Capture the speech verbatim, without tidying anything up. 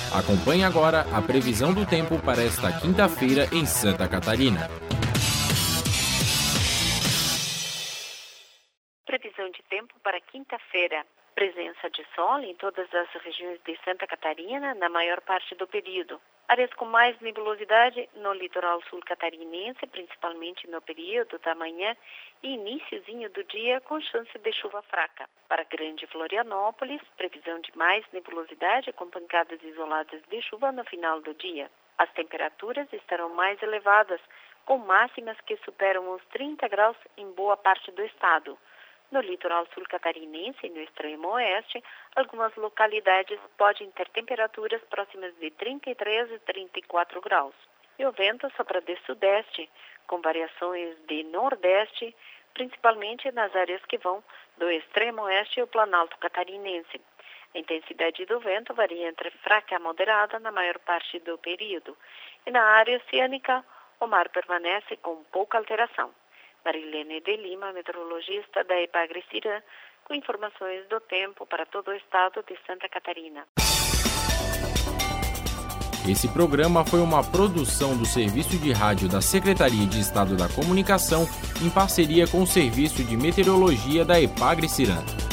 Acompanhe agora a previsão do tempo para esta quinta-feira em Santa Catarina. Previsão de tempo para quinta-feira. Presença de sol em todas as regiões de Santa Catarina na maior parte do período. Áreas com mais nebulosidade no litoral sul catarinense, principalmente no período da manhã e iniciozinho do dia, com chance de chuva fraca. Para Grande Florianópolis, previsão de mais nebulosidade com pancadas isoladas de chuva no final do dia. As temperaturas estarão mais elevadas, com máximas que superam os trinta graus em boa parte do estado. No litoral sul catarinense e no extremo oeste, algumas localidades podem ter temperaturas próximas de trinta e três e trinta e quatro graus. E o vento sopra de sudeste, com variações de nordeste, principalmente nas áreas que vão do extremo oeste e o planalto catarinense. A intensidade do vento varia entre fraca a moderada na maior parte do período. E na área oceânica, o mar permanece com pouca alteração. Marilene de Lima, meteorologista da Epagre-Cirã, com informações do tempo para todo o estado de Santa Catarina. Esse programa foi uma produção do Serviço de Rádio da Secretaria de Estado da Comunicação, em parceria com o Serviço de Meteorologia da Epagre-Cirã.